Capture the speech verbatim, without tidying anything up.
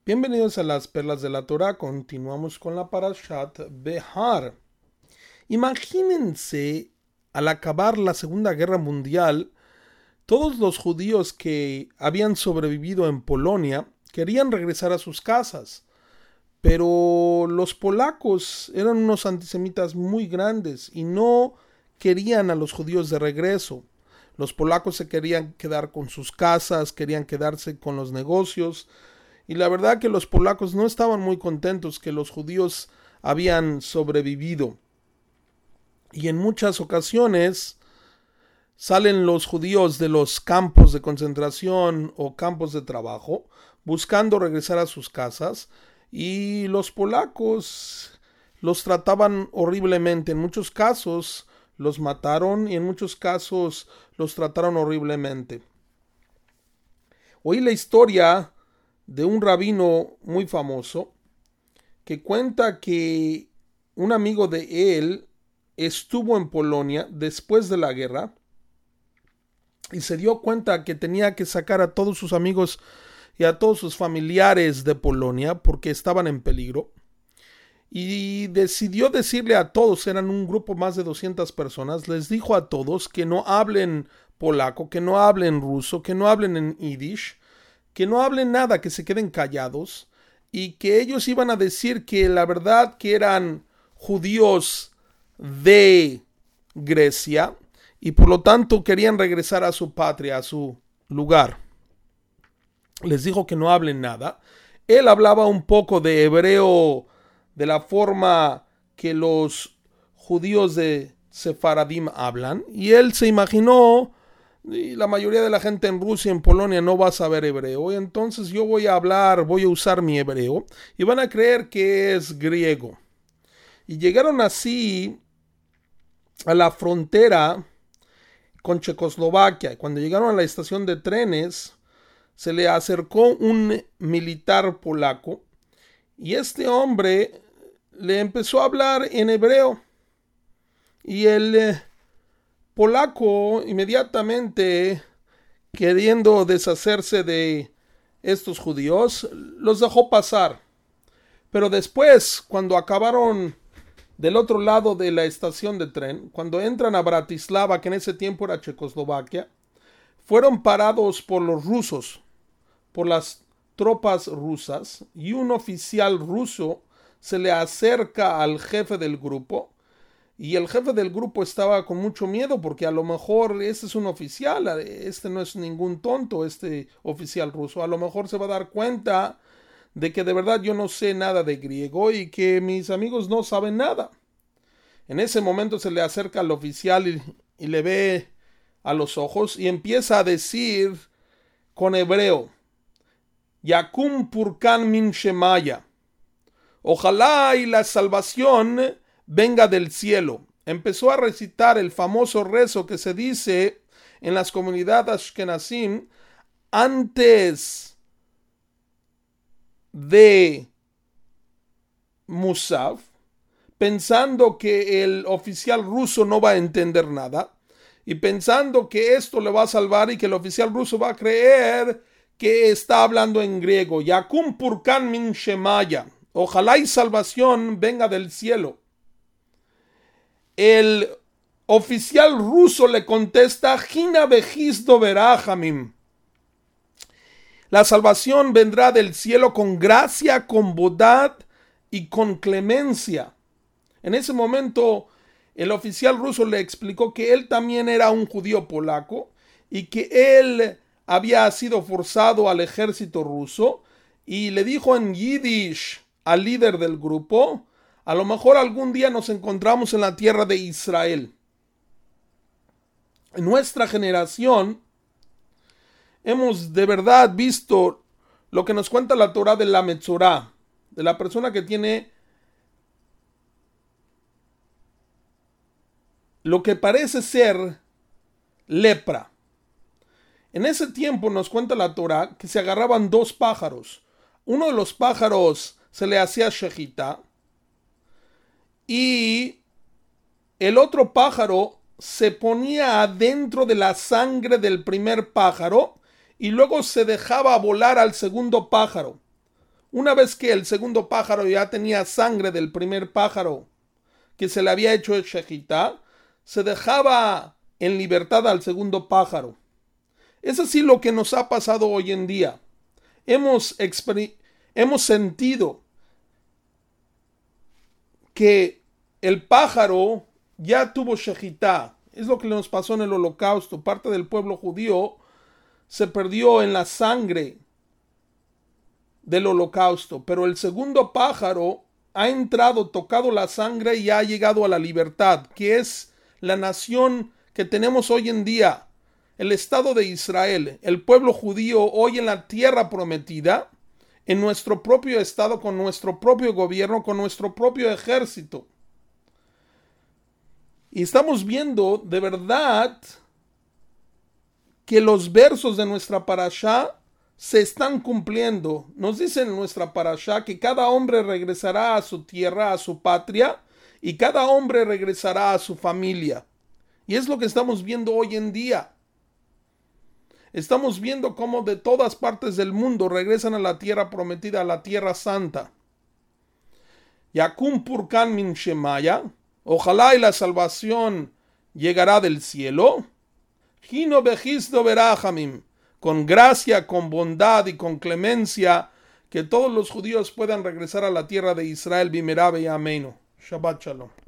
Bienvenidos a las perlas de la Torah. Continuamos con la Parashat Behar. Imagínense, al acabar la Segunda Guerra Mundial, todos los judíos que habían sobrevivido en Polonia querían regresar a sus casas, pero los polacos eran unos antisemitas muy grandes y no querían a los judíos de regreso. Los polacos se querían quedar con sus casas, querían quedarse con los negocios. Y la verdad que los polacos no estaban muy contentos que los judíos habían sobrevivido. Y en muchas ocasiones salen los judíos de los campos de concentración o campos de trabajo buscando regresar a sus casas y los polacos los trataban horriblemente. En muchos casos los mataron y en muchos casos los trataron horriblemente. Oí la historia de un rabino muy famoso que cuenta que un amigo de él estuvo en Polonia después de la guerra y se dio cuenta que tenía que sacar a todos sus amigos y a todos sus familiares de Polonia porque estaban en peligro y decidió decirle a todos, eran un grupo más de doscientas personas, les dijo a todos que no hablen polaco, que no hablen ruso, que no hablen en yiddish, que no hablen nada, que se queden callados y que ellos iban a decir que la verdad que eran judíos de Grecia y por lo tanto querían regresar a su patria, a su lugar. Les dijo que no hablen nada. Él hablaba un poco de hebreo de la forma que los judíos de Sefaradim hablan y él se imaginó, y la mayoría de la gente en Rusia, en Polonia, no va a saber hebreo. Y entonces yo voy a hablar, voy a usar mi hebreo. Y van a creer que es griego. Y llegaron así a la frontera con Checoslovaquia. Cuando llegaron a la estación de trenes, se le acercó un militar polaco. Y este hombre le empezó a hablar en hebreo. Y el Eh, polaco inmediatamente, queriendo deshacerse de estos judíos, los dejó pasar. Pero después, cuando acabaron del otro lado de la estación de tren, cuando entran a Bratislava, que en ese tiempo era Checoslovaquia, fueron parados por los rusos, por las tropas rusas, y un oficial ruso se le acerca al jefe del grupo. Y el jefe del grupo estaba con mucho miedo porque a lo mejor este es un oficial, este no es ningún tonto, este oficial ruso. A lo mejor se va a dar cuenta de que de verdad yo no sé nada de griego y que mis amigos no saben nada. En ese momento se le acerca al oficial y, y le ve a los ojos y empieza a decir con hebreo: Yakum purkan min shemaya. Ojalá y la salvación venga del cielo. Empezó a recitar el famoso rezo que se dice en las comunidades Ashkenazim antes de Musaf, pensando que el oficial ruso no va a entender nada y pensando que esto le va a salvar y que el oficial ruso va a creer que está hablando en griego. Yakum purkan min shemaya. Ojalá y salvación venga del cielo. El oficial ruso le contesta: Hina bejisto verajamim. La salvación vendrá del cielo con gracia, con bondad y con clemencia. En ese momento, el oficial ruso le explicó que él también era un judío polaco y que él había sido forzado al ejército ruso, y le dijo en yiddish al líder del grupo: a lo mejor algún día nos encontramos en la tierra de Israel. En nuestra generación hemos de verdad visto lo que nos cuenta la Torah de la Metzorá, de la persona que tiene lo que parece ser lepra. En ese tiempo nos cuenta la Torah que se agarraban dos pájaros. Uno de los pájaros se le hacía shejita y el otro pájaro se ponía adentro de la sangre del primer pájaro y luego se dejaba volar al segundo pájaro. Una vez que el segundo pájaro ya tenía sangre del primer pájaro que se le había hecho shejitá, se dejaba en libertad al segundo pájaro. Es así lo que nos ha pasado hoy en día. Hemos, hemos sentido que el pájaro ya tuvo shejitá. Es lo que nos pasó en el holocausto. Parte del pueblo judío se perdió en la sangre del holocausto, pero el segundo pájaro ha entrado, tocado la sangre y ha llegado a la libertad, que es la nación que tenemos hoy en día, el Estado de Israel, el pueblo judío hoy en la tierra prometida, en nuestro propio Estado, con nuestro propio gobierno, con nuestro propio ejército. Y estamos viendo de verdad que los versos de nuestra parashá se están cumpliendo. Nos dice en nuestra parashá que cada hombre regresará a su tierra, a su patria, y cada hombre regresará a su familia. Y es lo que estamos viendo hoy en día. Estamos viendo cómo de todas partes del mundo regresan a la tierra prometida, a la tierra santa. Yakum purkan min shemaya. Ojalá y la salvación llegará del cielo. Hino bejisdo berachamim. Con gracia, con bondad y con clemencia, que todos los judíos puedan regresar a la tierra de Israel. Bimerabe y ameno. Shabbat shalom.